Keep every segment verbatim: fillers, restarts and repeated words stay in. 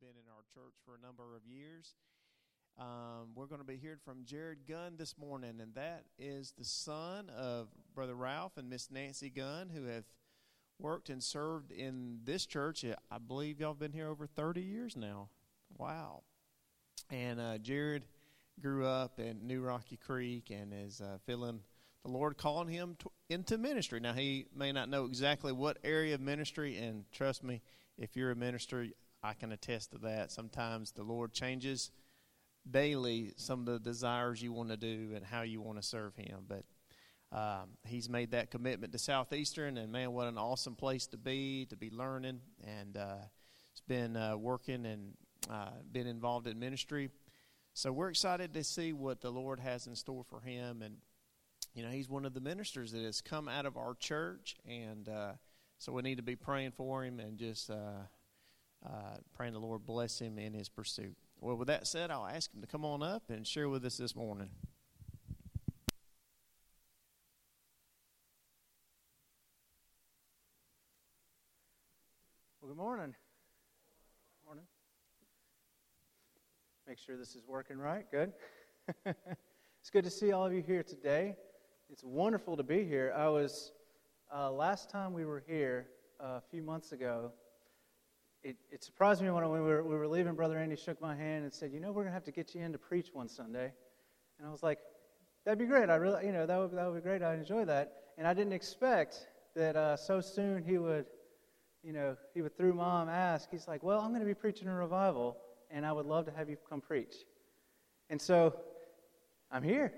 been in our church for a number of years. Um, we're going to be hearing from Jared Gunn this morning, and that is the son of Brother Ralph and Miss Nancy Gunn, who have worked and served in this church. I believe y'all have been here over thirty years now. Wow. And uh, Jared grew up in New Rocky Creek and is uh, feeling the Lord calling him to, into ministry. Now, he may not know exactly what area of ministry, and trust me, if you're a minister, I can attest to that. Sometimes the Lord changes daily some of the desires you want to do and how you want to serve him. But um, he's made that commitment to Southeastern, and man, what an awesome place to be, to be learning. And uh, it's been uh, working and uh, been involved in ministry. So we're excited to see what the Lord has in store for him. And, you know, he's one of the ministers that has come out of our church, and uh, so we need to be praying for him and just uh, uh, praying the Lord bless him in his pursuit. Well, with that said, I'll ask him to come on up and share with us this morning. Well, good morning. Morning. Make sure this is working right. Good. It's good to see all of you here today. It's wonderful to be here. I was, uh, last time we were here, uh, a few months ago, it, it surprised me when we were, we were leaving. Brother Andy shook my hand and said, you know, we're going to have to get you in to preach one Sunday. And I was like, that'd be great. I really, you know, that would, that would be great. I'd enjoy that. And I didn't expect that uh, so soon he would, you know, he would, through Mom, ask. He's like, well, I'm going to be preaching a revival, and I would love to have you come preach. And so I'm here.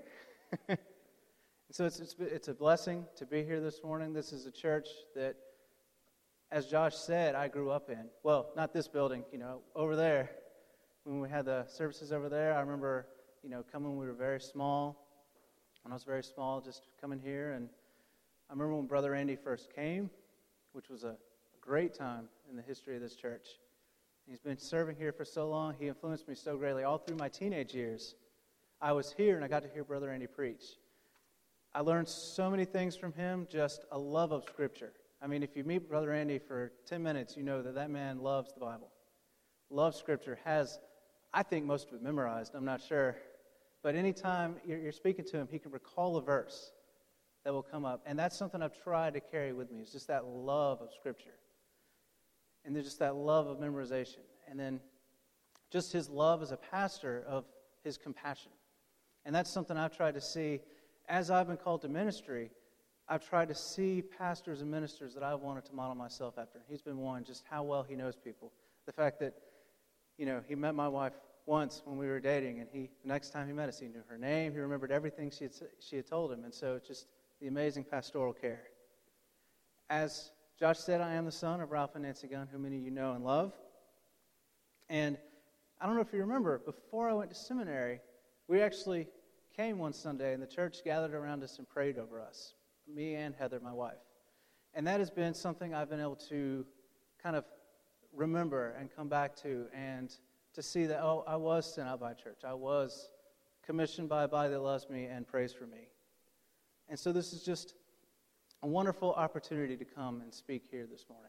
So it's, it's it's a blessing to be here this morning. This is a church that, as Josh said, I grew up in. Well, not this building, you know, over there. When we had the services over there, I remember, you know, coming when we were very small. When I was very small, just coming here. And I remember when Brother Andy first came, which was a great time in the history of this church. He's been serving here for so long. He influenced me so greatly. All through my teenage years, I was here and I got to hear Brother Andy preach. I learned so many things from him, just a love of Scripture. I mean, if you meet Brother Andy for ten minutes, you know that that man loves the Bible, loves Scripture, has, I think, most of it memorized. I'm not sure. But anytime you're, you're speaking to him, he can recall a verse that will come up. And that's something I've tried to carry with me. It's just that love of Scripture. And there's just that love of memorization. And then just his love as a pastor of his compassion. And that's something I've tried to see. As I've been called to ministry, I've tried to see pastors and ministers that I've wanted to model myself after. He's been one, just how well he knows people. The fact that, you know, he met my wife once when we were dating, and he, the next time he met us, he knew her name. He remembered everything she had, she had told him. And so it's just the amazing pastoral care. As Josh said, I am the son of Ralph and Nancy Gunn, who many of you know and love. And I don't know if you remember, before I went to seminary, we actually came one Sunday, and the church gathered around us and prayed over us, me and Heather, my wife. And that has been something I've been able to kind of remember and come back to, and to see that, oh, I was sent out by church. I was commissioned by a body that loves me and prays for me. And so this is just a wonderful opportunity to come and speak here this morning.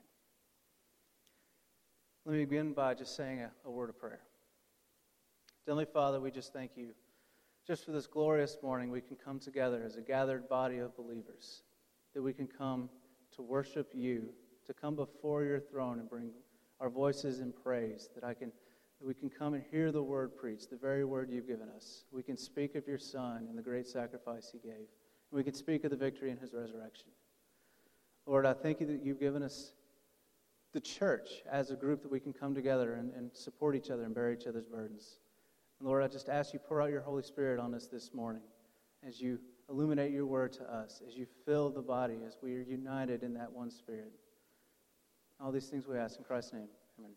Let me begin by just saying a, a word of prayer. Heavenly Father, we just thank you just for this glorious morning. We can come together as a gathered body of believers, that we can come to worship you, to come before your throne and bring our voices in praise, that I can, that we can come and hear the word preached, the very word you've given us. We can speak of your Son and the great sacrifice he gave. We can speak of the victory in his resurrection. Lord, I thank you that you've given us the church as a group that we can come together and, and support each other and bear each other's burdens. And Lord, I just ask you pour out your Holy Spirit on us this morning as you illuminate your word to us, as you fill the body, as we are united in that one Spirit. All these things we ask in Christ's name. Amen.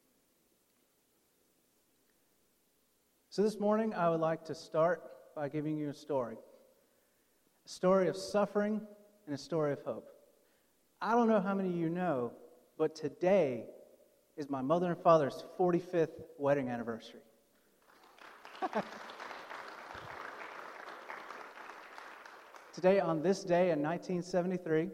So this morning, I would like to start by giving you a story. A story of suffering and a story of hope. I don't know how many of you know, but today is my mother and father's forty-fifth wedding anniversary. Today, on this day in nineteen seventy-three,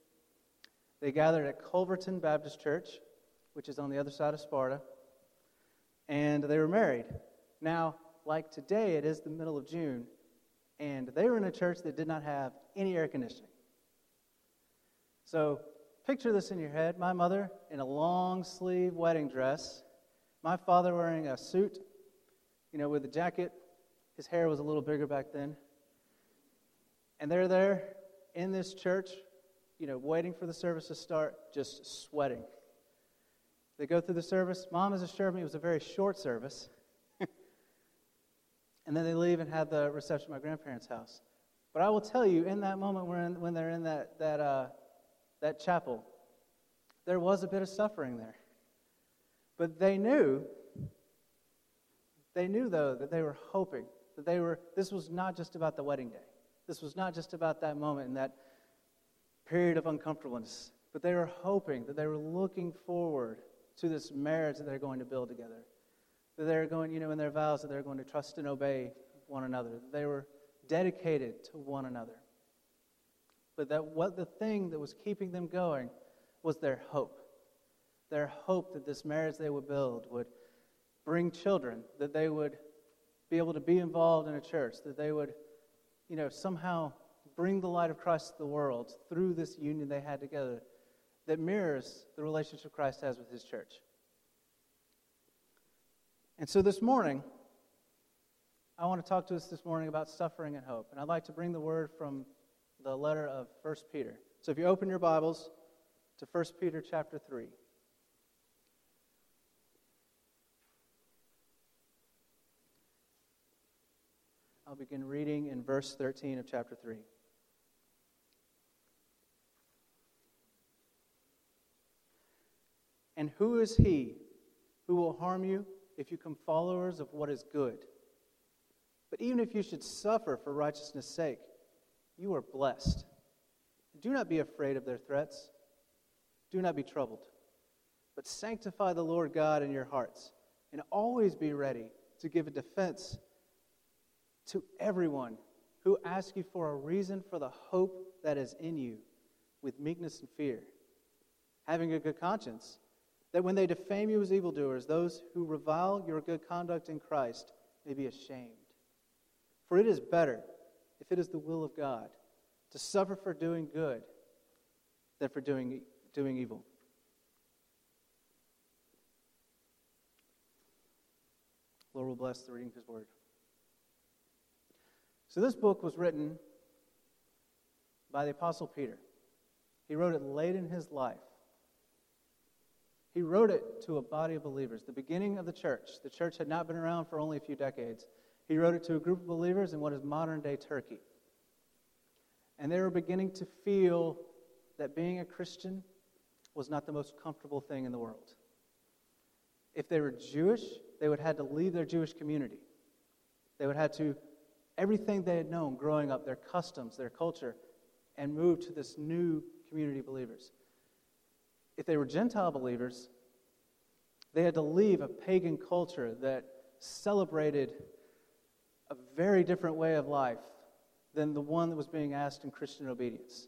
they gathered at Culverton Baptist Church, which is on the other side of Sparta. and they were married. Now, like today, it is the middle of June, and they were in a church that did not have any air conditioning. So picture this in your head. My mother in a long-sleeve wedding dress, my father wearing a suit, you know, with a jacket. His hair was a little bigger back then. And they're there in this church, you know, waiting for the service to start, just sweating. They go through the service. Mom has assured me it was a very short service. And then they leave and have the reception at my grandparents' house. But I will tell you, in that moment when, when they're in that, that, uh, that chapel, there was a bit of suffering there. But they knew, they knew, though, that they were hoping, that they were, this was not just about the wedding day. This was not just about that moment and that period of uncomfortableness. But they were hoping, that they were looking forward to this marriage that they're going to build together. That they're going, you know, in their vows, that they're going to trust and obey one another. That they were dedicated to one another. But that what the thing that was keeping them going was their hope. Their hope that this marriage they would build would bring children, that they would be able to be involved in a church, that they would, you know, somehow bring the light of Christ to the world through this union they had together that mirrors the relationship Christ has with his church. And so this morning, I want to talk to us this morning about suffering and hope. And I'd like to bring the word from the letter of First Peter. So if you open your Bibles to First Peter chapter three. I'll begin reading in verse thirteen of chapter three. And who is he who will harm you if you become followers of what is good? But even if you should suffer for righteousness' sake, you are blessed. Do not be afraid of their threats. Do not be troubled. But sanctify the Lord God in your hearts, and always be ready to give a defense to everyone who asks you for a reason for the hope that is in you, with meekness and fear, having a good conscience, that when they defame you as evildoers, those who revile your good conduct in Christ may be ashamed. For it is better, if it is the will of God, to suffer for doing good than for doing, doing evil. Lord will bless the reading of his word. So this book was written by the Apostle Peter. He wrote it late in his life. He wrote it to a body of believers, the beginning of the church. The church had not been around for only a few decades. He wrote it to a group of believers in what is modern-day Turkey. And they were beginning to feel that being a Christian was not the most comfortable thing in the world. If they were Jewish, they would have had to leave their Jewish community. They would have to, everything they had known growing up, their customs, their culture, and move to this new community of believers. If they were Gentile believers, they had to leave a pagan culture that celebrated a very different way of life than the one that was being asked in Christian obedience.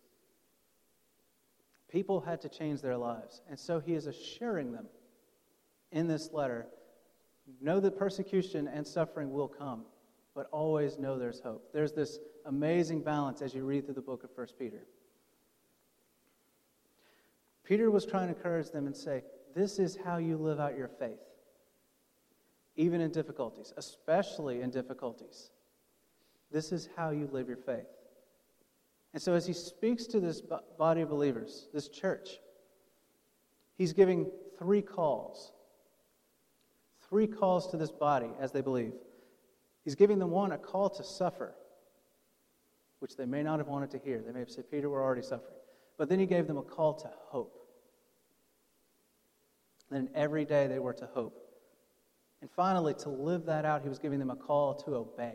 People had to change their lives. And so he is assuring them in this letter, know that persecution and suffering will come, but always know there's hope. There's this amazing balance as you read through the book of First Peter. Peter was trying to encourage them and say, this is how you live out your faith, even in difficulties, especially in difficulties. This is how you live your faith. And so as he speaks to this body of believers, this church, he's giving three calls. Three calls to this body as they believe. He's giving them, one, a call to suffer, which they may not have wanted to hear. They may have said, Peter, we're already suffering. But then he gave them a call to hope. And then every day they were to hope. And finally, to live that out, he was giving them a call to obey.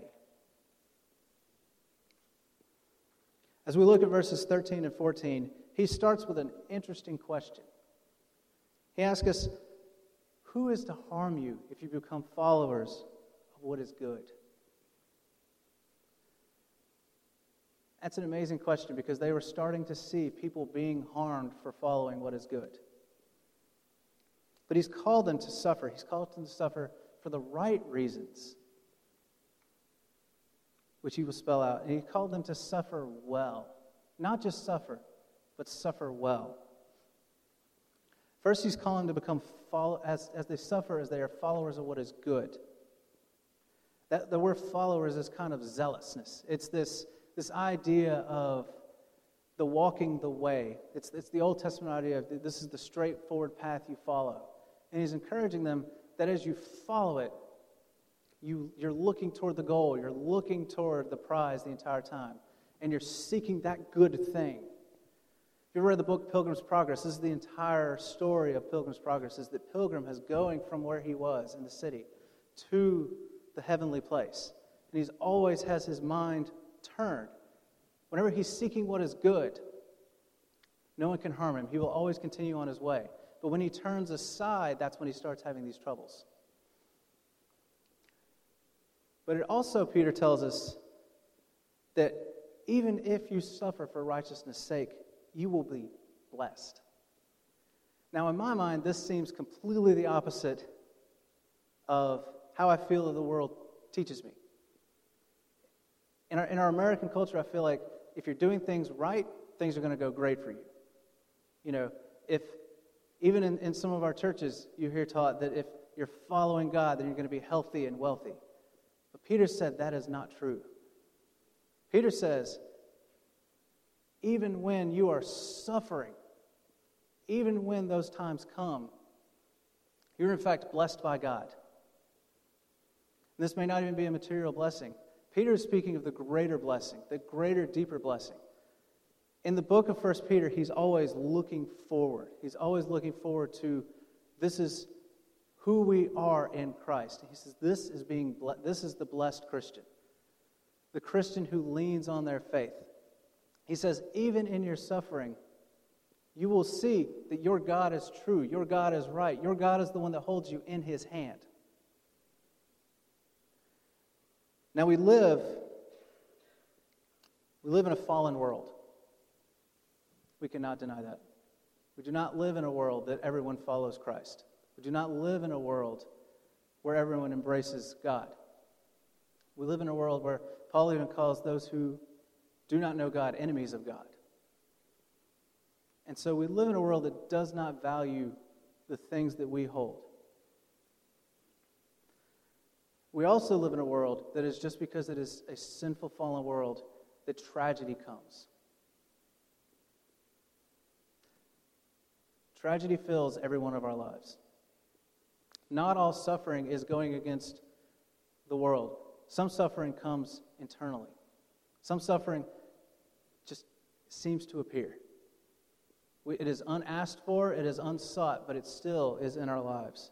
As we look at verses thirteen and fourteen, he starts with an interesting question. He asks us, who is to harm you if you become followers of what is good? That's an amazing question because they were starting to see people being harmed for following what is good. But he's called them to suffer. He's called them to suffer for the right reasons, which he will spell out. And he called them to suffer well. Not just suffer, but suffer well. First, he's calling them to become, follow, as, as they suffer, as they are followers of what is good. That, the word followers is kind of zealousness. It's this, this idea of the walking the way. It's, it's the Old Testament idea of this is the straightforward path you follow. And he's encouraging them that as you follow it, you, you're looking toward the goal. You're looking toward the prize the entire time. And you're seeking that good thing. If you ever read the book Pilgrim's Progress, this is the entire story of Pilgrim's Progress, is that Pilgrim is going from where he was in the city to the heavenly place. And he always has his mind turned. Whenever he's seeking what is good, no one can harm him. He will always continue on his way. But when he turns aside, that's when he starts having these troubles. But it also, Peter tells us, that even if you suffer for righteousness' sake, you will be blessed. Now, in my mind, this seems completely the opposite of how I feel that the world teaches me. In our, in our American culture, I feel like if you're doing things right, things are going to go great for you. You know, if even in, in some of our churches, you hear taught that if you're following God, then you're going to be healthy and wealthy. But Peter said that is not true. Peter says, even when you are suffering, even when those times come, you're in fact blessed by God. And this may not even be a material blessing. Peter is speaking of the greater blessing, the greater, deeper blessing. In the book of First Peter, he's always looking forward. He's always looking forward to, this is who we are in Christ. He says, this is being ble- this is the blessed Christian, the Christian who leans on their faith. He says, even in your suffering, you will see that your God is true, your God is right, your God is the one that holds you in his hand. Now we live, we live in a fallen world. We cannot deny that. We do not live in a world that everyone follows Christ. We do not live in a world where everyone embraces God. We live in a world where Paul even calls those who do not know God enemies of God. And so we live in a world that does not value the things that we hold. We also live in a world that is just because it is a sinful, fallen world that tragedy comes. Tragedy fills every one of our lives. Not all suffering is going against the world. Some suffering comes internally. Some suffering just seems to appear. We, it is unasked for, it is unsought, but it still is in our lives.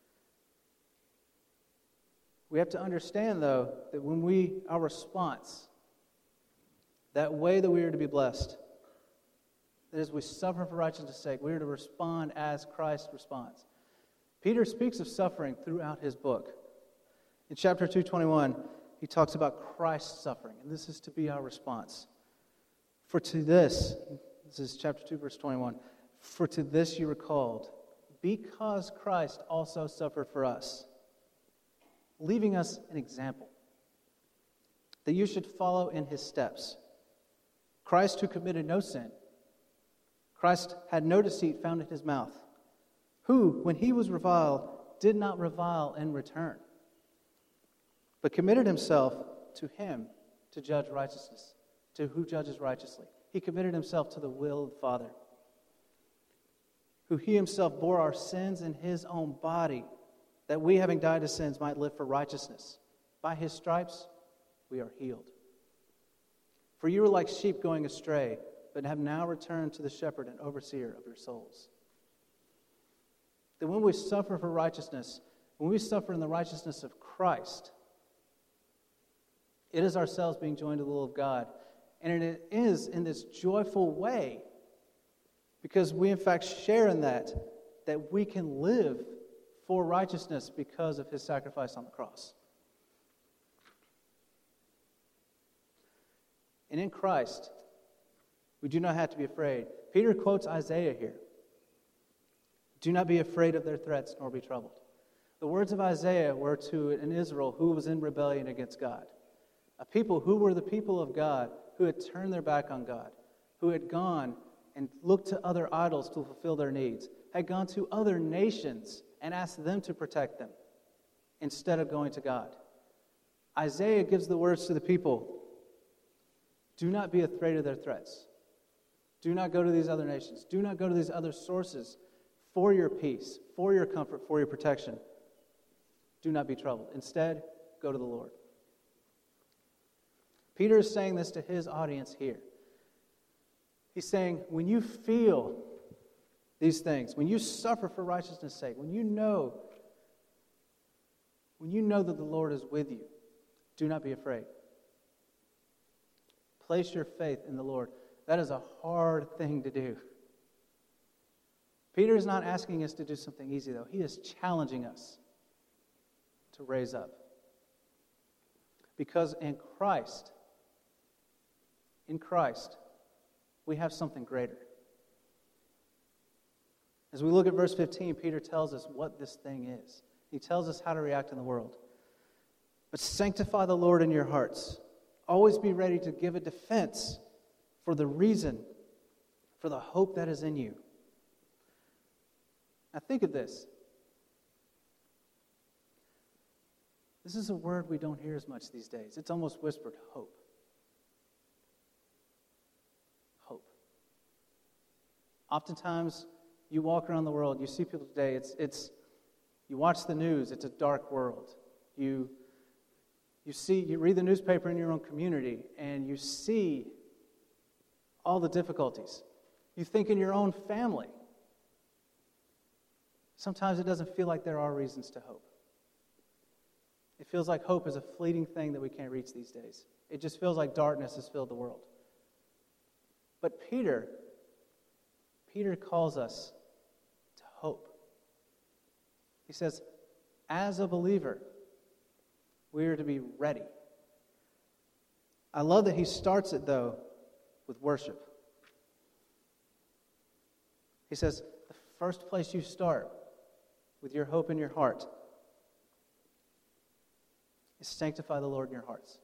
We have to understand, though, that when we, our response, that way that we are to be blessed, that as we suffer for righteousness' sake, we are to respond as Christ responds. Peter speaks of suffering throughout his book. In chapter two twenty-one, he talks about Christ's suffering, and this is to be our response. For to this, this is chapter two, verse twenty-one, for to this you were called, because Christ also suffered for us, leaving us an example, that you should follow in his steps. Christ who committed no sin, Christ had no deceit found in his mouth, who, when he was reviled, did not revile in return, but committed himself to him to judge righteousness, to who judges righteously. He committed himself to the will of the Father, who he himself bore our sins in his own body, that we, having died to sins, might live for righteousness. By his stripes we are healed. For you were like sheep going astray, but have now returned to the shepherd and overseer of your souls. That when we suffer for righteousness, when we suffer in the righteousness of Christ, it is ourselves being joined to the will of God. And it is in this joyful way, because we in fact share in that, that we can live for righteousness because of his sacrifice on the cross. And in Christ, we do not have to be afraid. Peter quotes Isaiah here. Do not be afraid of their threats, nor be troubled. The words of Isaiah were to an Israel who was in rebellion against God, a people who were the people of God, who had turned their back on God, who had gone and looked to other idols to fulfill their needs, had gone to other nations and asked them to protect them instead of going to God. Isaiah gives the words to the people, do not be afraid of their threats. Do not go to these other nations. Do not go to these other sources for your peace, for your comfort, for your protection. Do not be troubled. Instead, go to the Lord. Peter is saying this to his audience here. He's saying, when you feel these things, when you suffer for righteousness' sake, when you know, when you know that the Lord is with you, do not be afraid. Place your faith in the Lord. That is a hard thing to do. Peter is not asking us to do something easy, though. He is challenging us to raise up. Because in Christ, in Christ, we have something greater. As we look at verse fifteen, Peter tells us what this thing is. He tells us how to react in the world. But sanctify the Lord in your hearts. Always be ready to give a defense for the reason, for the hope that is in you. Now think of this. This is a word we don't hear as much these days. It's almost whispered, hope. Hope. Oftentimes, you walk around the world, you see people today, it's it's you watch the news, it's a dark world. You you see, you read the newspaper in your own community, and you see all the difficulties. You think in your own family. Sometimes it doesn't feel like there are reasons to hope. It feels like hope is a fleeting thing that we can't reach these days. It just feels like darkness has filled the world. But Peter, Peter calls us to hope. He says, as a believer, we are to be ready. I love that he starts it, though, with worship. He says, the first place you start with your hope in your heart is sanctify the Lord in your hearts.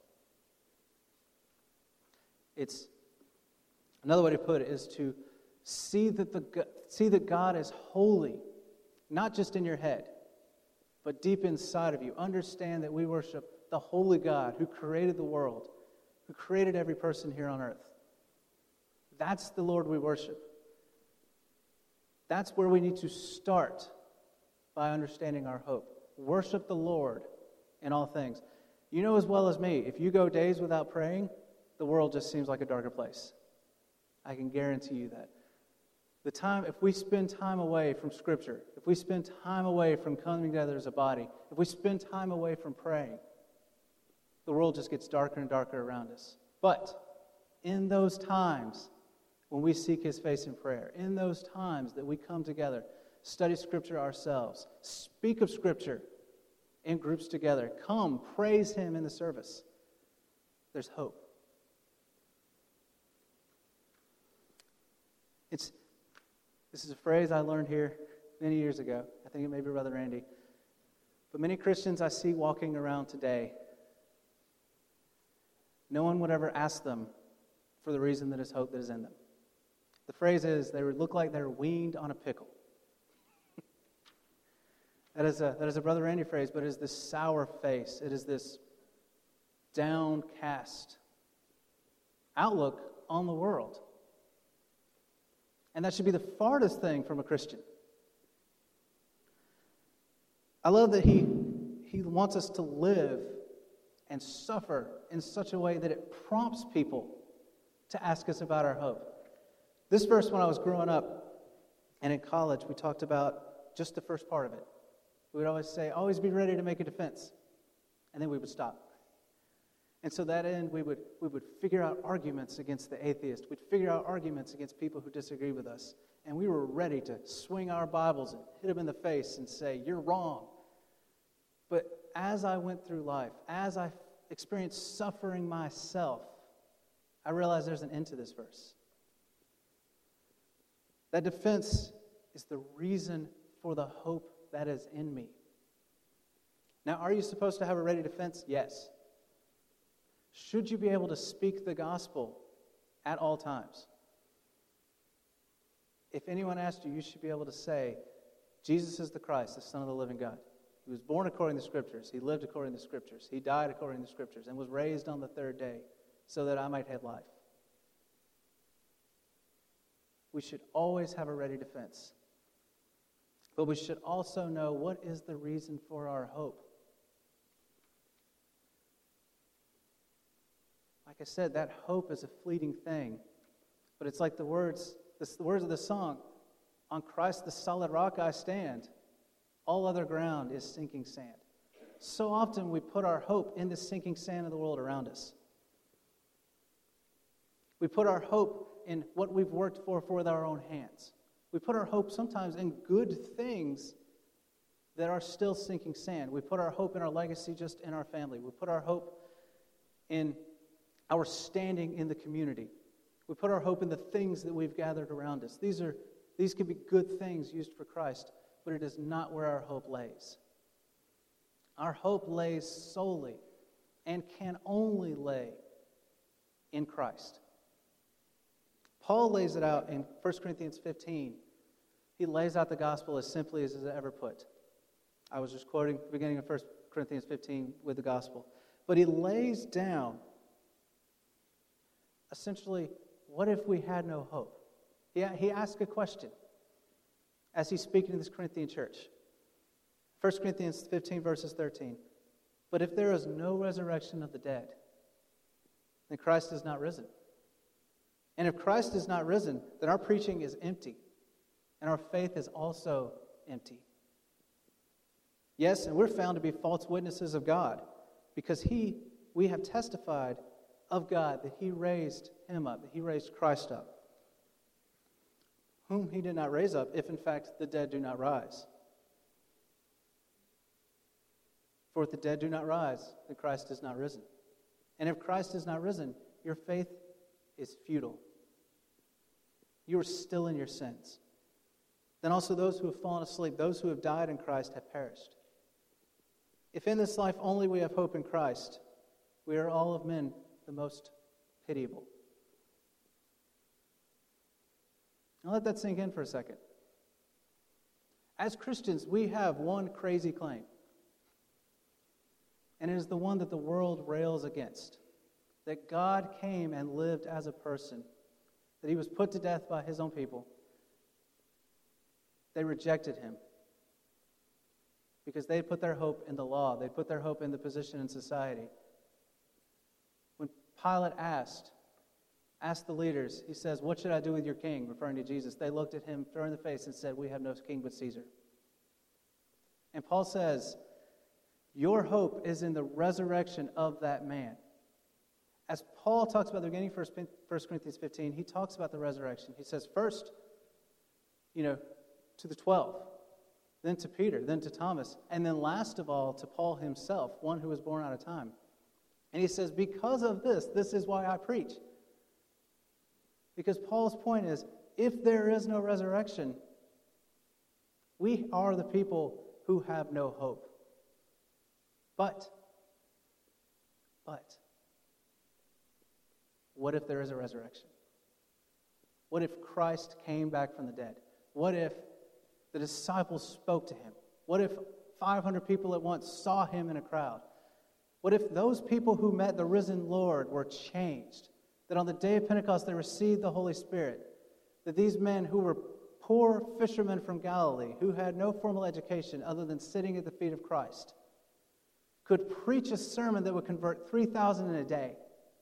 It's another way to put it is to see that the see that God is holy, not just in your head, but deep inside of you. Understand that we worship the holy God who created the world, who created every person here on earth. That's the Lord we worship. That's where we need to start by understanding our hope. Worship the Lord in all things. You know as well as me, if you go days without praying, the world just seems like a darker place. I can guarantee you that. The time, if we spend time away from Scripture, if we spend time away from coming together as a body, if we spend time away from praying, the world just gets darker and darker around us. But in those times when we seek His face in prayer, in those times that we come together, study Scripture ourselves, speak of Scripture in groups together, come, praise Him in the service, there's hope. It's This is a phrase I learned here many years ago. I think it may be Brother Randy. But many Christians I see walking around today, no one would ever ask them for the reason that is hope that is in them. The phrase is, they would look like they're weaned on a pickle. that is a that is a Brother Randy phrase, but it is this sour face. It is this downcast outlook on the world. And that should be the farthest thing from a Christian. I love that he, he wants us to live and suffer in such a way that it prompts people to ask us about our hope. This verse, when I was growing up and in college, we talked about just the first part of it. We would always say, always be ready to make a defense. And then we would stop. And so that end, we would we would figure out arguments against the atheist. We'd figure out arguments against people who disagree with us. And we were ready to swing our Bibles and hit them in the face and say, you're wrong. But as I went through life, as I experienced suffering myself, I realized there's an end to this verse. That defense is the reason for the hope that is in me. Now, are you supposed to have a ready defense? Yes. Should you be able to speak the gospel at all times? If anyone asked you, you should be able to say, Jesus is the Christ, the Son of the living God. He was born according to the Scriptures. He lived according to the Scriptures. He died according to the Scriptures and was raised on the third day so that I might have life. We should always have a ready defense. But we should also know what is the reason for our hope. Like I said, that hope is a fleeting thing. But it's like the words, the words of the song, on Christ the solid rock I stand. All other ground is sinking sand. So often we put our hope in the sinking sand of the world around us. We put our hope in what we've worked for for with our own hands. We put our hope sometimes in good things that are still sinking sand. We put our hope in our legacy just in our family. We put our hope in our standing in the community. We put our hope in the things that we've gathered around us. These are these can be good things used for Christ, but it is not where our hope lays. Our hope lays solely and can only lay in Christ. Paul lays it out in First Corinthians fifteen. He lays out the gospel as simply as is ever put. I was just quoting the beginning of First Corinthians fifteen with the gospel. But he lays down, essentially, what if we had no hope? He, he asks a question as he's speaking to this Corinthian church. First Corinthians fifteen, verses thirteen. But if there is no resurrection of the dead, then Christ is not risen. And if Christ is not risen, then our preaching is empty, and our faith is also empty. Yes, and we're found to be false witnesses of God, because he, we have testified of God that he raised him up, that he raised Christ up, whom he did not raise up, if in fact the dead do not rise. For if the dead do not rise, then Christ is not risen. And if Christ is not risen, your faith is futile. You are still in your sins. Then also those who have fallen asleep, those who have died in Christ, have perished. If in this life only we have hope in Christ, we are all of men the most pitiable. Now let that sink in for a second. As Christians, we have one crazy claim. And it is the one that the world rails against. That God came and lived as a person. That he was put to death by his own people. They rejected him. Because they had put their hope in the law. They put their hope in the position in society. When Pilate asked, asked the leaders, he says, "What should I do with your king?" referring to Jesus. They looked at him, threw in the face, and said, "We have no king but Caesar." And Paul says, your hope is in the resurrection of that man. As Paul talks about the beginning of First Corinthians fifteen, he talks about the resurrection. He says, first, you know, to the twelve, then to Peter, then to Thomas, and then last of all to Paul himself, one who was born out of time. And he says, because of this, this is why I preach. Because Paul's point is, if there is no resurrection, we are the people who have no hope. But, but, what if there is a resurrection? What if Christ came back from the dead? What if the disciples spoke to him? What if five hundred people at once saw him in a crowd? What if those people who met the risen Lord were changed? That on the day of Pentecost they received the Holy Spirit? That these men who were poor fishermen from Galilee, who had no formal education other than sitting at the feet of Christ, could preach a sermon that would convert three thousand in a day?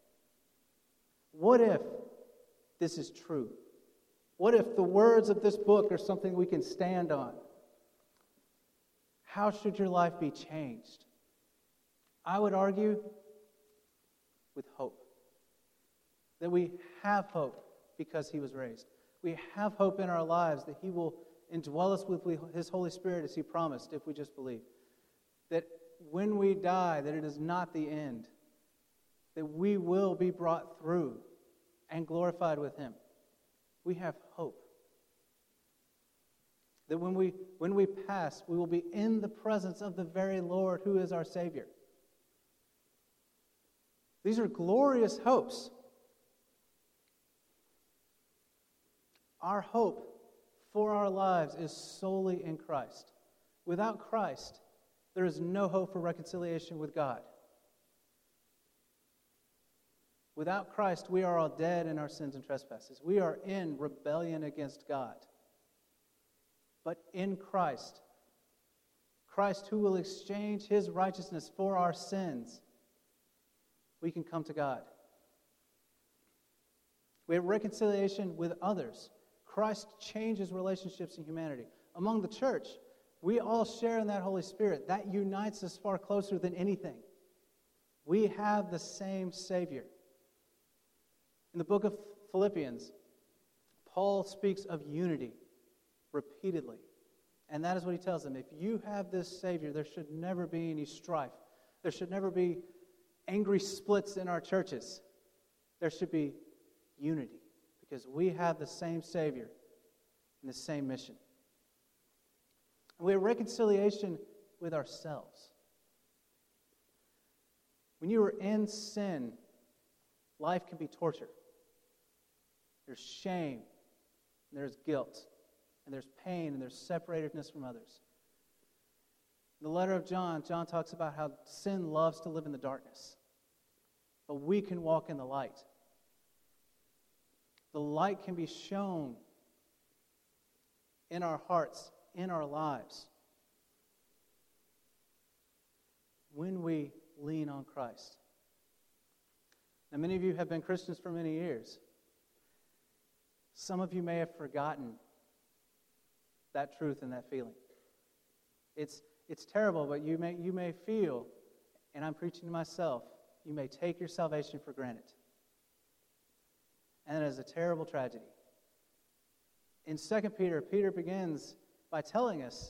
What if this is true? What if the words of this book are something we can stand on? How should your life be changed? I would argue with hope. That we have hope because he was raised. We have hope in our lives that he will indwell us with his Holy Spirit as he promised if we just believe. That when we die, that it is not the end. That we will be brought through and glorified with him. We have hope. That when we, when we pass, we will be in the presence of the very Lord who is our Savior. These are glorious hopes. Our hope for our lives is solely in Christ. Without Christ, there is no hope for reconciliation with God. Without Christ, we are all dead in our sins and trespasses. We are in rebellion against God. But in Christ, Christ who will exchange his righteousness for our sins, we can come to God. We have reconciliation with others. Christ changes relationships in humanity. Among the church, we all share in that Holy Spirit. That unites us far closer than anything. We have the same Savior. In the book of Philippians, Paul speaks of unity repeatedly. And that is what he tells them. If you have this Savior, there should never be any strife. There should never be angry splits in our churches. There should be unity because we have the same Savior and the same mission. And we have reconciliation with ourselves. When you are in sin, life can be torture. There's shame, and there's guilt, and there's pain, and there's separatedness from others. In the letter of John, John talks about how sin loves to live in the darkness, but we can walk in the light. The light can be shown in our hearts, in our lives, when we lean on Christ. Now, many of you have been Christians for many years. Some of you may have forgotten that truth and that feeling. It's, it's terrible, but you may, you may feel, and I'm preaching to myself, you may take your salvation for granted. And it is a terrible tragedy. In Second Peter, Peter begins by telling us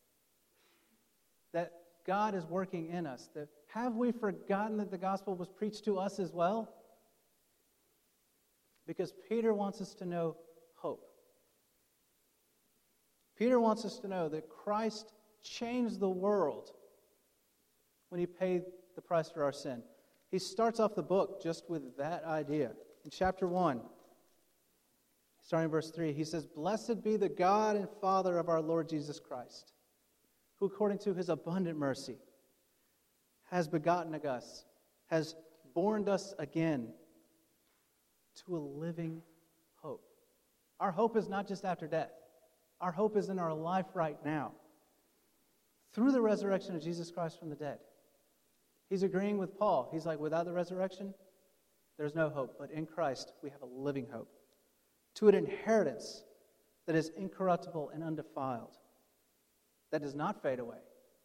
that God is working in us. That have we forgotten that the gospel was preached to us as well? Because Peter wants us to know hope. Peter wants us to know that Christ changed the world when he paid the price for our sin. He starts off the book just with that idea. In chapter one, starting in verse three, he says, "Blessed be the God and Father of our Lord Jesus Christ, who according to his abundant mercy has begotten us, has born us again to a living hope." Our hope is not just after death. Our hope is in our life right now. Through the resurrection of Jesus Christ from the dead. He's agreeing with Paul. He's like, without the resurrection, there's no hope. But in Christ, we have a living hope. To an inheritance that is incorruptible and undefiled, that does not fade away,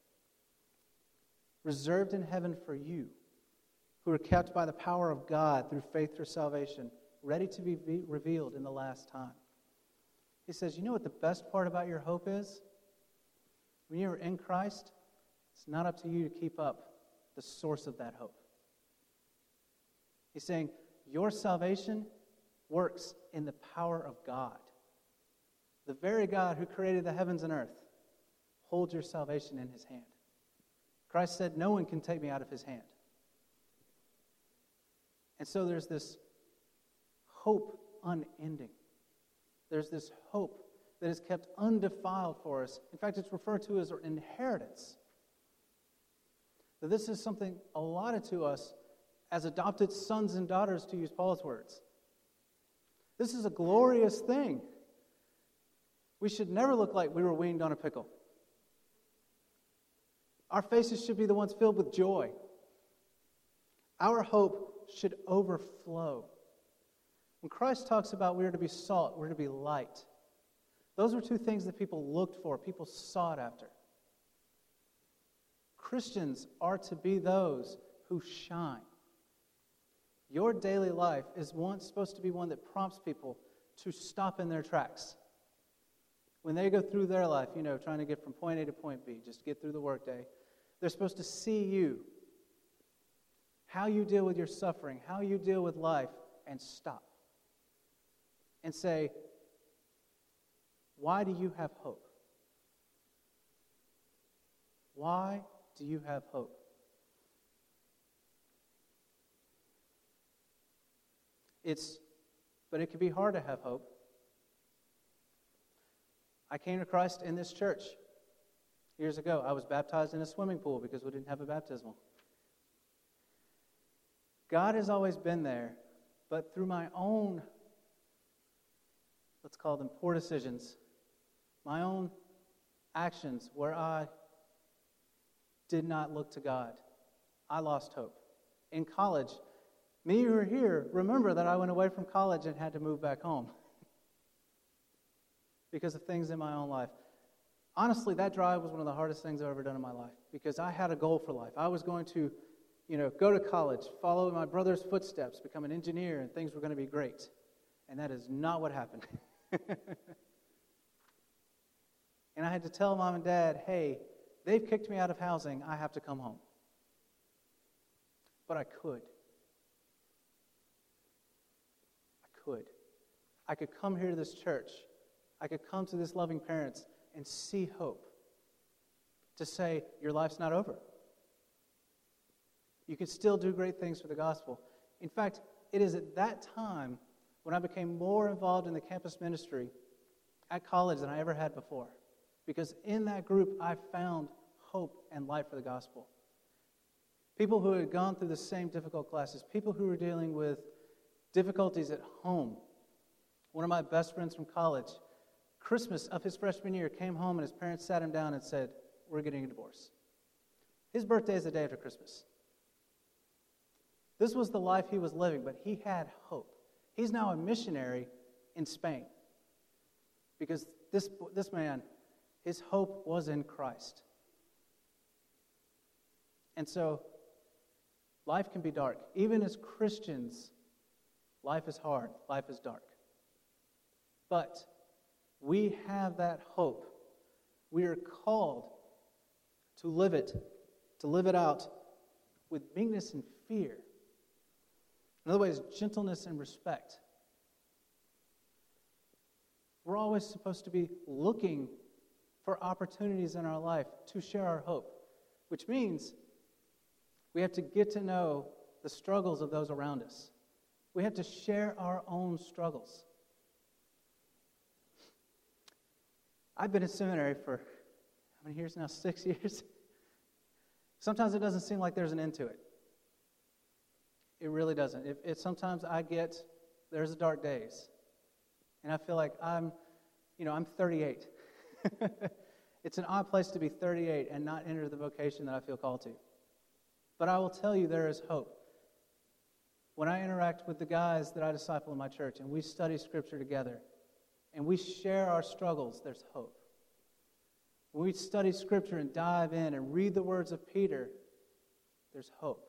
reserved in heaven for you, who are kept by the power of God through faith for salvation, ready to be revealed in the last time. He says, you know what the best part about your hope is? When you're in Christ, it's not up to you to keep up the source of that hope. He's saying, your salvation works in the power of God. The very God who created the heavens and earth holds your salvation in his hand. Christ said, no one can take me out of his hand. And so there's this hope unending. There's this hope that is kept undefiled for us. In fact, it's referred to as an inheritance. That this is something allotted to us as adopted sons and daughters, to use Paul's words. This is a glorious thing. We should never look like we were weaned on a pickle. Our faces should be the ones filled with joy. Our hope should overflow. When Christ talks about we are to be salt, we're to be light, those were two things that people looked for, people sought after. Christians are to be those who shine. Your daily life is one, supposed to be one that prompts people to stop in their tracks. When they go through their life, you know, trying to get from point A to point B, just get through the workday, they're supposed to see you, how you deal with your suffering, how you deal with life, and stop. And say, why do you have hope? Why do you have hope? It's, but it can be hard to have hope. I came to Christ in this church years ago. I was baptized in a swimming pool because we didn't have a baptismal. God has always been there, but through my own, let's call them poor decisions, my own actions where I did not look to God, I lost hope. In college, me who are here, remember that I went away from college and had to move back home because of things in my own life. Honestly, that drive was one of the hardest things I've ever done in my life because I had a goal for life. I was going to, you know, go to college, follow in my brother's footsteps, become an engineer, and things were going to be great. And that is not what happened. And I had to tell mom and dad, hey, they've kicked me out of housing. I have to come home. But I could. I could. I could come here to this church. I could come to this loving parents and see hope. To say, your life's not over. You can still do great things for the gospel. In fact, it is at that time when I became more involved in the campus ministry at college than I ever had before. Because in that group, I found hope and light for the gospel. People who had gone through the same difficult classes, people who were dealing with difficulties at home. One of my best friends from college, Christmas of his freshman year, came home and his parents sat him down and said, we're getting a divorce. His birthday is the day after Christmas. This was the life he was living, but he had hope. He's now a missionary in Spain because this, this man, his hope was in Christ. And so, life can be dark. Even as Christians, life is hard, life is dark. But we have that hope. We are called to live it, to live it out with meekness and fear. In other ways, gentleness and respect. We're always supposed to be looking for opportunities in our life to share our hope, which means we have to get to know the struggles of those around us. We have to share our own struggles. I've been in seminary for, how many years now? Six years? Sometimes it doesn't seem like there's an end to it. It really doesn't. It, it, sometimes I get, there's dark days. And I feel like I'm, you know, I'm thirty-eight. It's an odd place to be thirty-eight and not enter the vocation that I feel called to. But I will tell you there is hope. When I interact with the guys that I disciple in my church and we study Scripture together and we share our struggles, there's hope. When we study Scripture and dive in and read the words of Peter, there's hope.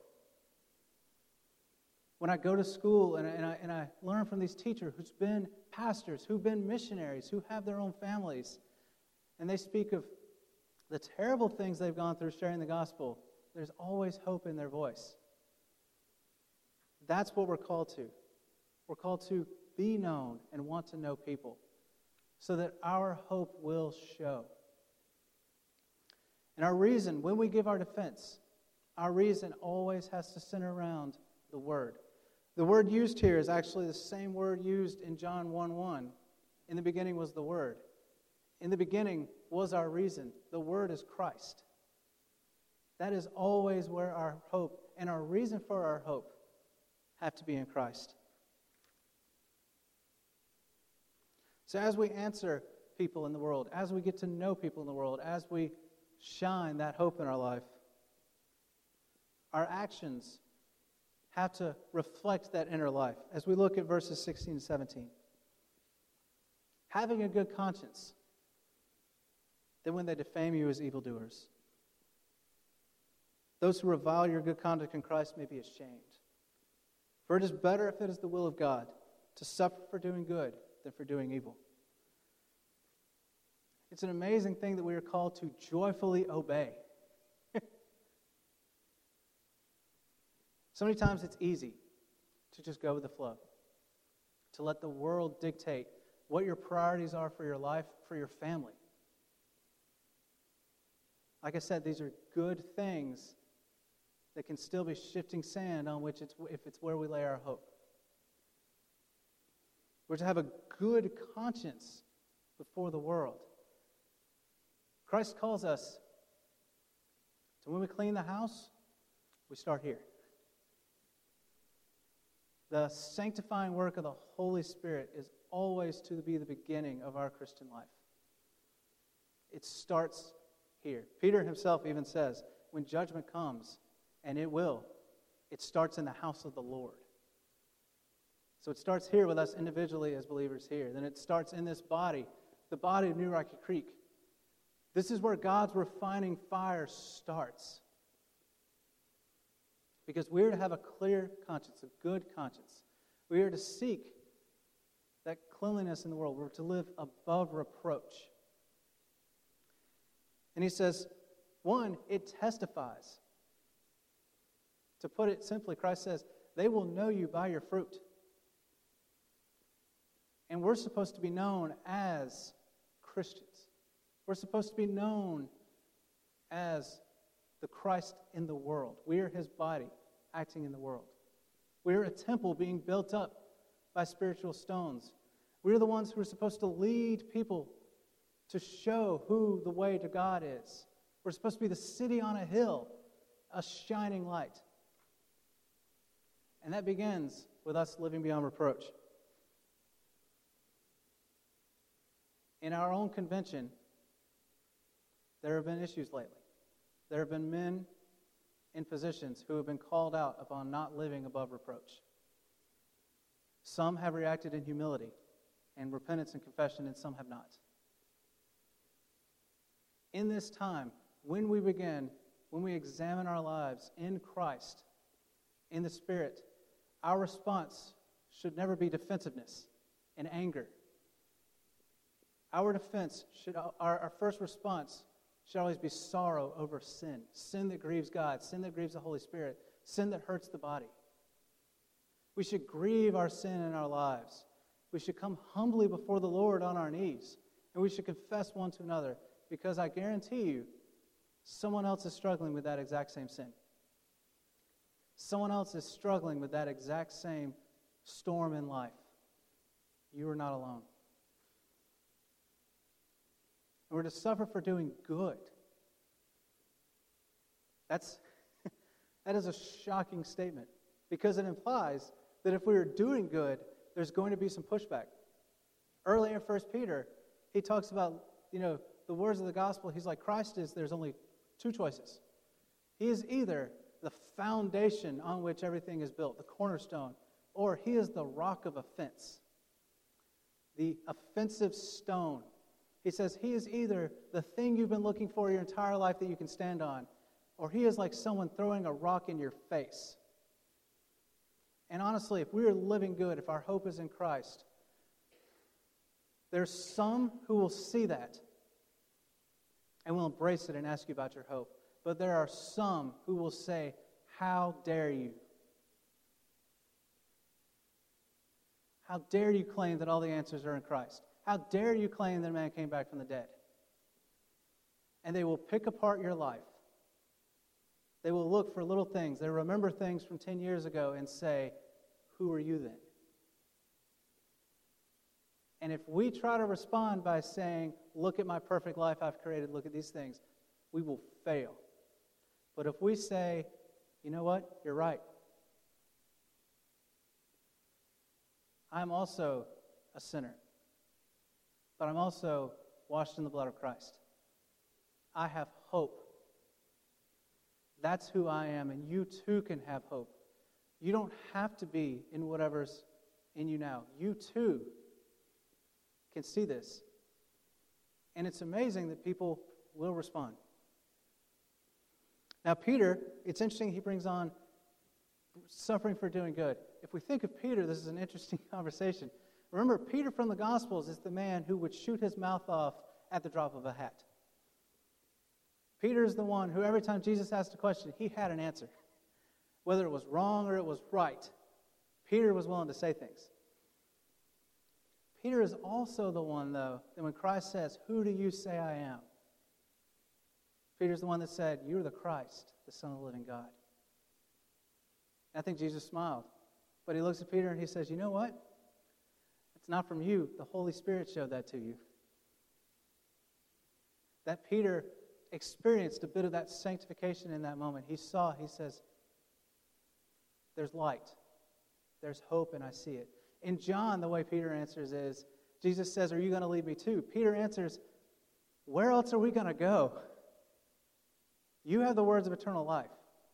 When I go to school and I, and I, and I learn from these teachers who've been pastors, who've been missionaries, who have their own families, and they speak of the terrible things they've gone through sharing the gospel, there's always hope in their voice. That's what we're called to. We're called to be known and want to know people so that our hope will show. And our reason, when we give our defense, our reason always has to center around the Word. The word used here is actually the same word used in John one one. In the beginning was the Word. In the beginning was our reason. The Word is Christ. That is always where our hope and our reason for our hope have to be in Christ. So as we answer people in the world, as we get to know people in the world, as we shine that hope in our life, our actions have to reflect that inner life. As we look at verses sixteen and seventeen. Having a good conscience, that when they defame you as evildoers, those who revile your good conduct in Christ may be ashamed. For it is better, if it is the will of God, to suffer for doing good than for doing evil. It's an amazing thing that we are called to joyfully obey. So many times it's easy to just go with the flow, to let the world dictate what your priorities are for your life, for your family. Like I said, these are good things that can still be shifting sand on which it's, if it's where we lay our hope. We're to have a good conscience before the world. Christ calls us to, when we clean the house, we start here. The sanctifying work of the Holy Spirit is always to be the beginning of our Christian life. It starts here. Peter himself even says, when judgment comes, and it will, it starts in the house of the Lord. So it starts here with us individually as believers here. Then it starts in this body, the body of New Rocky Creek. This is where God's refining fire starts. Because we are to have a clear conscience, a good conscience. We are to seek that cleanliness in the world. We're to live above reproach. And he says, one, it testifies. To put it simply, Christ says, they will know you by your fruit. And we're supposed to be known as Christians. We're supposed to be known as the Christ in the world. We are his body acting in the world. We are a temple being built up by spiritual stones. We're the ones who are supposed to lead people to show who the way to God is. We're supposed to be the city on a hill, a shining light. And that begins with us living beyond reproach. In our own convention, there have been issues lately. There have been men in positions who have been called out upon not living above reproach. Some have reacted in humility and repentance and confession, and some have not. In this time, when we begin, when we examine our lives in Christ, in the Spirit, our response should never be defensiveness and anger. Our defense should, our, our first response should always be sorrow over sin. Sin that grieves God, sin that grieves the Holy Spirit, sin that hurts the body. We should grieve our sin in our lives. We should come humbly before the Lord on our knees. And we should confess one to another, because I guarantee you, someone else is struggling with that exact same sin. Someone else is struggling with that exact same storm in life. You are not alone. And we're to suffer for doing good. That's that is a shocking statement, because it implies that if we are doing good, there's going to be some pushback. Earlier in First Peter, he talks about, you know, the words of the gospel. He's like, Christ is, there's only two choices. He is either the foundation on which everything is built, the cornerstone, or he is the rock of offense, the offensive stone. He says he is either the thing you've been looking for your entire life that you can stand on, or he is like someone throwing a rock in your face. And honestly, if we are living good, if our hope is in Christ, there's some who will see that and will embrace it and ask you about your hope. But there are some who will say, how dare you? How dare you claim that all the answers are in Christ? How dare you claim that a man came back from the dead? And they will pick apart your life. They will look for little things. They remember things from ten years ago and say, who are you then? And if we try to respond by saying, look at my perfect life I've created, look at these things, we will fail. But if we say, you know what, you're right. I'm also a sinner, but I'm also washed in the blood of Christ. I have hope. That's who I am, and you too can have hope. You don't have to be in whatever's in you now. You too can see this. And it's amazing that people will respond. Now, Peter, it's interesting he brings on suffering for doing good. If we think of Peter, this is an interesting conversation. Remember, Peter from the Gospels is the man who would shoot his mouth off at the drop of a hat. Peter is the one who every time Jesus asked a question, he had an answer. Whether it was wrong or it was right, Peter was willing to say things. Peter is also the one, though, that when Christ says, who do you say I am? Peter's the one that said, "You are the Christ, the Son of the living God." And I think Jesus smiled. But he looks at Peter and he says, "You know what? It's not from you. The Holy Spirit showed that to you." That Peter experienced a bit of that sanctification in that moment. He saw, he says, there's light. There's hope, and I see it. In John, the way Peter answers is, Jesus says, "Are you going to leave me too?" Peter answers, "Where else are we going to go? You have the words of eternal life."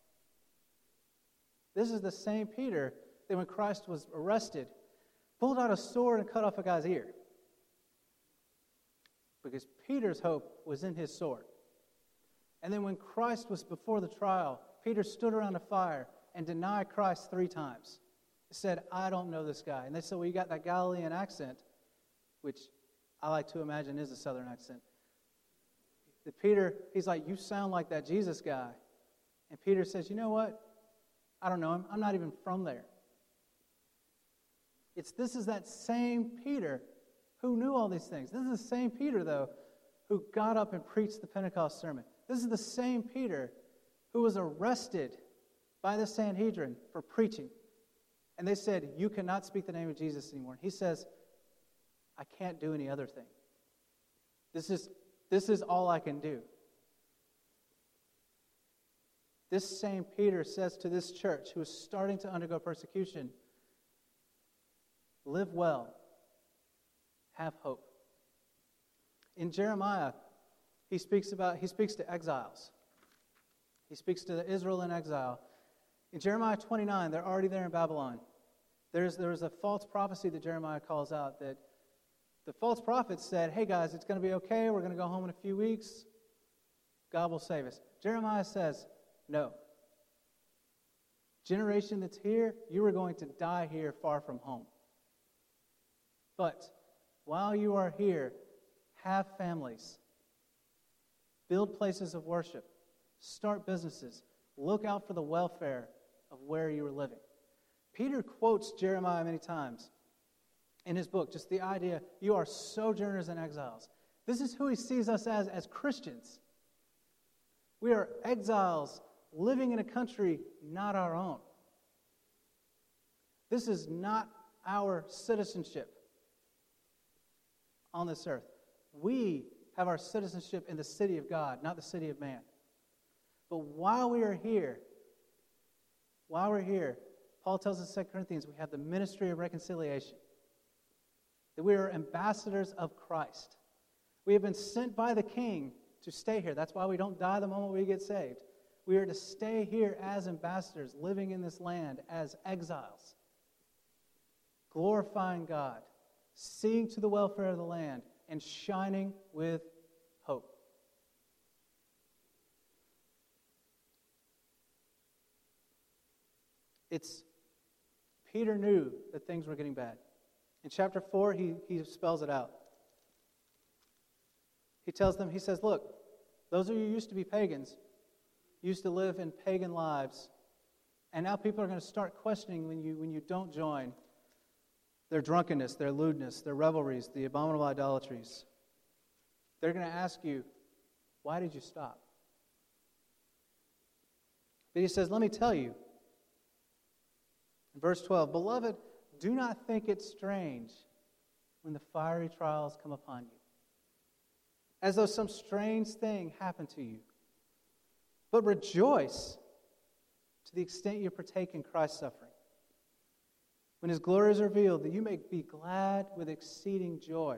This is the same Peter that when Christ was arrested, pulled out a sword and cut off a guy's ear. Because Peter's hope was in his sword. And then when Christ was before the trial, Peter stood around a fire and denied Christ three times. He said, "I don't know this guy." And they said, "Well, you got that Galilean accent," which I like to imagine is a southern accent. That Peter, he's like, "You sound like that Jesus guy." And Peter says, "You know what? I don't know him. I'm not even from there." It's this is that same Peter who knew all these things. This is the same Peter, though, who got up and preached the Pentecost sermon. This is the same Peter who was arrested by the Sanhedrin for preaching. And they said, "You cannot speak the name of Jesus anymore." And he says, "I can't do any other thing. This is, this is all I can do." This same Peter says to this church who is starting to undergo persecution, live well, have hope. In Jeremiah, he speaks about he speaks to exiles. He speaks to Israel in exile. In Jeremiah twenty-nine, they're already there in Babylon. There's there's a false prophecy that Jeremiah calls out that the false prophet said, "Hey guys, it's going to be okay. We're going to go home in a few weeks. God will save us." Jeremiah says, "No. Generation that's here, you are going to die here far from home. But while you are here, have families. Build places of worship. Start businesses. Look out for the welfare of where you are living." Peter quotes Jeremiah many times in his book, just the idea, you are sojourners and exiles. This is who he sees us as, as Christians. We are exiles living in a country not our own. This is not our citizenship on this earth. We have our citizenship in the city of God, not the city of man. But while we are here, while we're here, Paul tells us in Second Corinthians, we have the ministry of reconciliation. That we are ambassadors of Christ. We have been sent by the King to stay here. That's why we don't die the moment we get saved. We are to stay here as ambassadors, living in this land as exiles, glorifying God, seeing to the welfare of the land, and shining with hope. It's Peter knew that things were getting bad. In chapter four, he, he spells it out. He tells them, he says, look, those of you who used to be pagans, used to live in pagan lives, and now people are going to start questioning when you when you don't join their drunkenness, their lewdness, their revelries, the abominable idolatries. They're going to ask you, why did you stop? But he says, let me tell you, in verse twelve, beloved, do not think it strange when the fiery trials come upon you, as though some strange thing happened to you. But rejoice to the extent you partake in Christ's suffering, when his glory is revealed, that you may be glad with exceeding joy.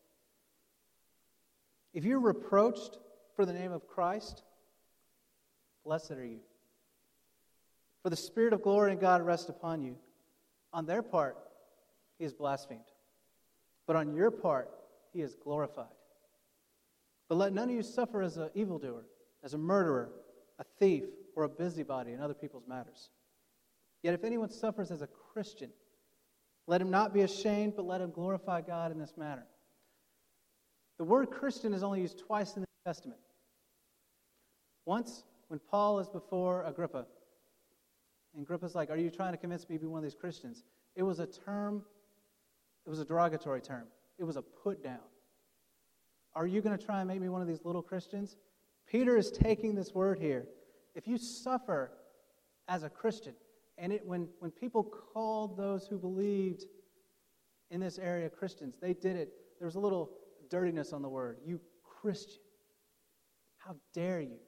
If you're reproached for the name of Christ, blessed are you. For the Spirit of glory and God rests upon you. On their part, he is blasphemed. But on your part, he is glorified. But let none of you suffer as an evildoer, as a murderer, a thief, or a busybody in other people's matters. Yet if anyone suffers as a Christian, let him not be ashamed, but let him glorify God in this manner. The word Christian is only used twice in the New Testament. Once, when Paul is before Agrippa, and Agrippa's like, are you trying to convince me to be one of these Christians? It was a term, it was a derogatory term. It was a put down. Are you going to try and make me one of these little Christians? Peter is taking this word here. If you suffer as a Christian, and it when, when people called those who believed in this area Christians, they did it. There was a little dirtiness on the word. You Christian. How dare you?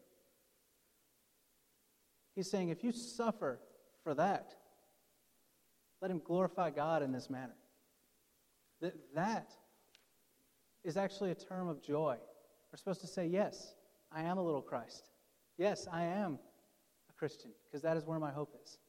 He's saying if you suffer for that, let him glorify God in this manner. That that is actually a term of joy. We're supposed to say, yes, I am a little Christ. Yes, I am a Christian, because that is where my hope is.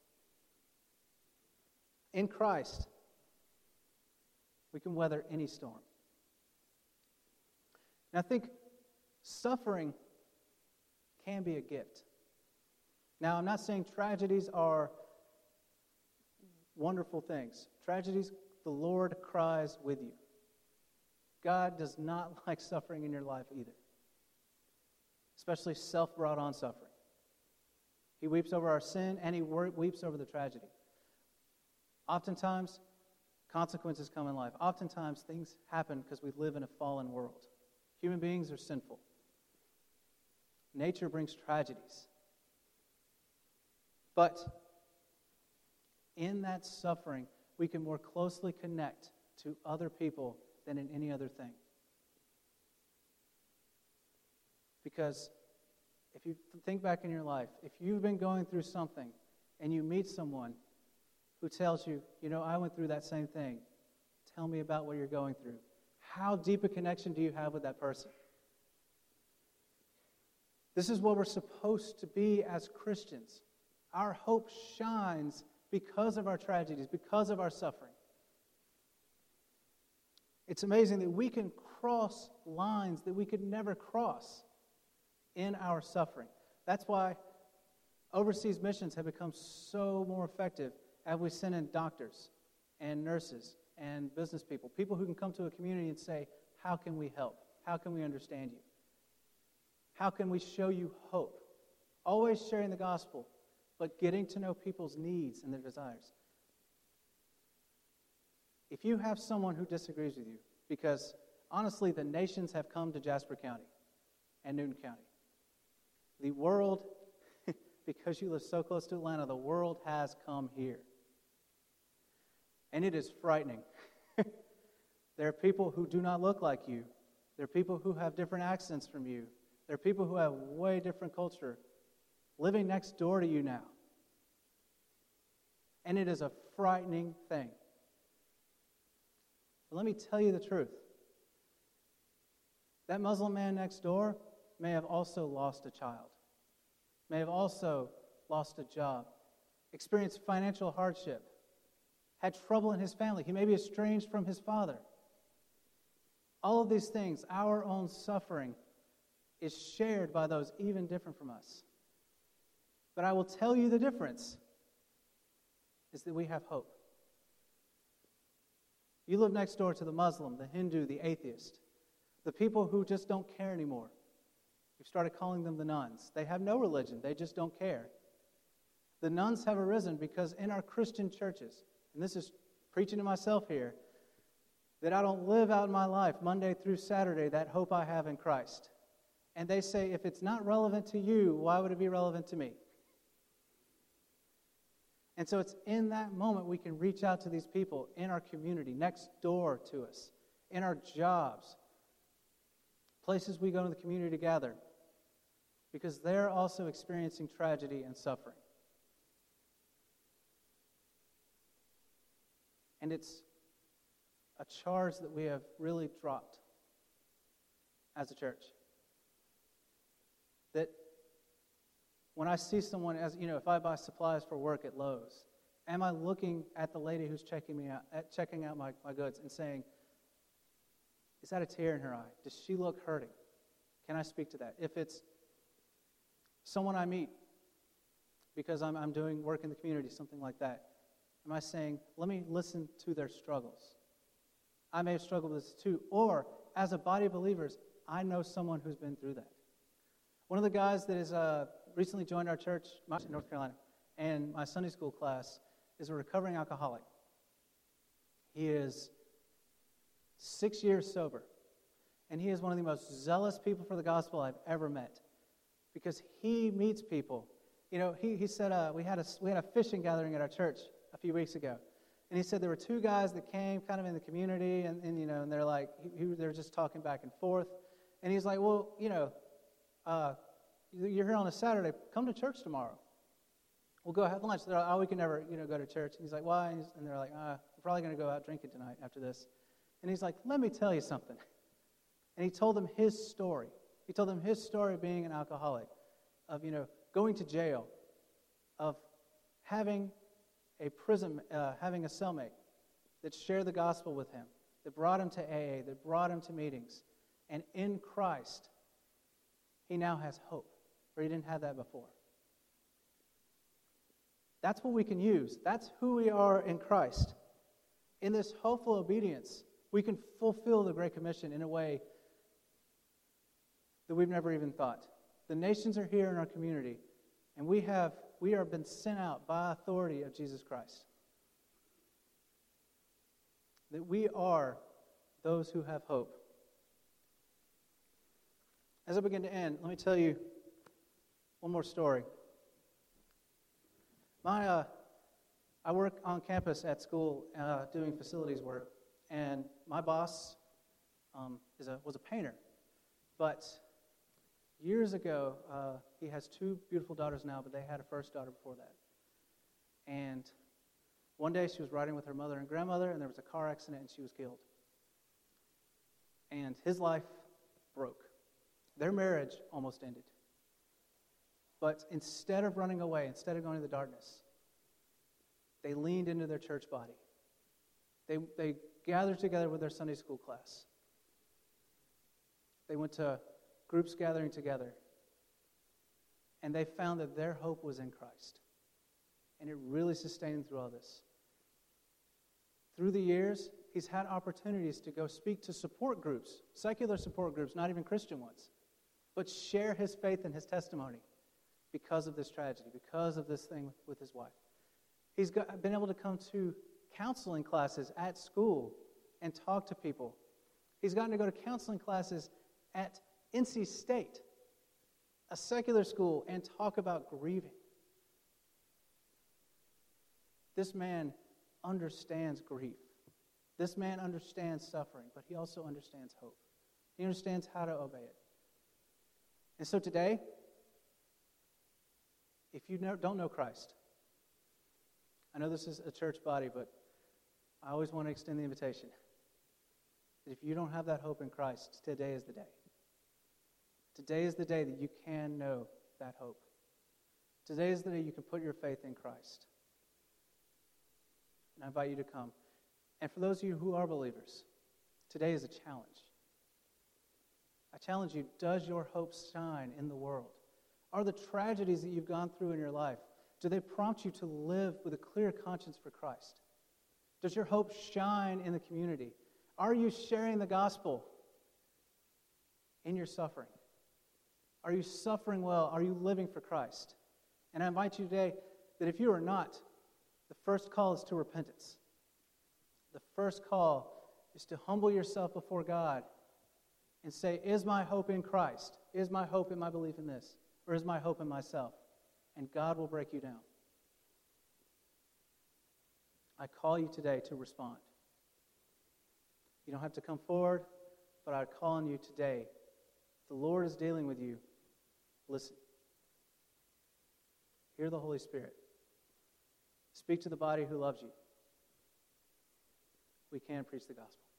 In Christ, we can weather any storm. And I think suffering can be a gift. Now, I'm not saying tragedies are wonderful things. Tragedies, the Lord cries with you. God does not like suffering in your life either, especially self-brought on suffering. He weeps over our sin, and he weeps over the tragedy. Oftentimes, consequences come in life. Oftentimes, things happen because we live in a fallen world. Human beings are sinful. Nature brings tragedies. But in that suffering, we can more closely connect to other people than in any other thing. Because if you think back in your life, if you've been going through something and you meet someone who tells you, you know, I went through that same thing. Tell me about what you're going through. How deep a connection do you have with that person? This is what we're supposed to be as Christians. Our hope shines because of our tragedies, because of our suffering. It's amazing that we can cross lines that we could never cross in our suffering. That's why overseas missions have become so more effective as we send in doctors and nurses and business people, people who can come to a community and say, how can we help? How can we understand you? How can we show you hope? Always sharing the gospel, but getting to know people's needs and their desires. If you have someone who disagrees with you, because honestly, the nations have come to Jasper County and Newton County. The world, because you live so close to Atlanta, the world has come here. And it is frightening. There are people who do not look like you. There are people who have different accents from you. There are people who have way different culture living next door to you now. And it is a frightening thing. But let me tell you the truth. That Muslim man next door may have also lost a child, may have also lost a job, experienced financial hardship, had trouble in his family. He may be estranged from his father. All of these things, our own suffering, is shared by those even different from us. But I will tell you the difference is that we have hope. You live next door to the Muslim, the Hindu, the atheist, the people who just don't care anymore. We've started calling them the nuns. They have no religion. They just don't care. The nuns have arisen because in our Christian churches, and this is preaching to myself here, that I don't live out in my life Monday through Saturday that hope I have in Christ. And they say, if it's not relevant to you, why would it be relevant to me? And so it's in that moment we can reach out to these people in our community, next door to us, in our jobs, places we go to the community to gather, because they're also experiencing tragedy and suffering. And it's a charge that we have really dropped as a church. That when I see someone, as you know, if I buy supplies for work at Lowe's, am I looking at the lady who's checking me out, at checking out my, my goods and saying, is that a tear in her eye? Does she look hurting? Can I speak to that? If it's someone I meet because I'm, I'm doing work in the community, something like that, am I saying, let me listen to their struggles? I may have struggled with this too. Or, as a body of believers, I know someone who's been through that. One of the guys that has uh, recently joined our church in North Carolina, and my Sunday school class, is a recovering alcoholic. He is six years sober, and he is one of the most zealous people for the gospel I've ever met. because he meets people. You know, he, he said uh, we had a we had a fishing gathering at our church a few weeks ago, and he said there were two guys that came kind of in the community, and, and you know, and they're like he, he, they're just talking back and forth, and he's like, well, you know, uh, you're here on a Saturday, come to church tomorrow. We'll go have lunch. They're like, oh, we can never, you know, go to church. And he's like, why? And, he's, and they're like, ah, we're probably going to go out drinking tonight after this. And he's like, let me tell you something. And he told them his story. He told them his story of being an alcoholic, of, you know, going to jail, of having a prison, uh, having a cellmate that shared the gospel with him, that brought him to A A, that brought him to meetings. And in Christ, he now has hope, where he didn't have that before. That's what we can use. That's who we are in Christ. In this hopeful obedience, we can fulfill the Great Commission in a way that we've never even thought. The nations are here in our community, and we have we are been sent out by authority of Jesus Christ. That we are those who have hope. As I begin to end, let me tell you one more story. My, uh, I work on campus at school uh, doing facilities work, and my boss um, is a, was a painter. But years ago, uh, he has two beautiful daughters now, but they had a first daughter before that. And one day she was riding with her mother and grandmother, and there was a car accident, and she was killed. And his life broke. Their marriage almost ended. But instead of running away, instead of going to the darkness, they leaned into their church body. They, they gathered together with their Sunday school class. They went to groups gathering together. And they found that their hope was in Christ. And it really sustained them through all this. Through the years, he's had opportunities to go speak to support groups, secular support groups, not even Christian ones, but share his faith and his testimony. Because of this tragedy, because of this thing with his wife. He's got, been able to come to counseling classes at school and talk to people. He's gotten to go to counseling classes at N C State, a secular school, and talk about grieving. This man understands grief. This man understands suffering, but he also understands hope. He understands how to obey it. And so today, if you don't know Christ, I know this is a church body, but I always want to extend the invitation. That if you don't have that hope in Christ, today is the day. Today is the day that you can know that hope. Today is the day you can put your faith in Christ. And I invite you to come. And for those of you who are believers, today is a challenge. I challenge you, does your hope shine in the world? Are the tragedies that you've gone through in your life, do they prompt you to live with a clear conscience for Christ? Does your hope shine in the community? Are you sharing the gospel in your suffering? Are you suffering well? Are you living for Christ? And I invite you today that if you are not, the first call is to repentance. The first call is to humble yourself before God and say, is my hope in Christ? Is my hope in my belief in this? Or is my hope in myself? And God will break you down. I call you today to respond. You don't have to come forward, but I call on you today. If the Lord is dealing with you, listen. Hear the Holy Spirit. Speak to the body who loves you. We can preach the gospel.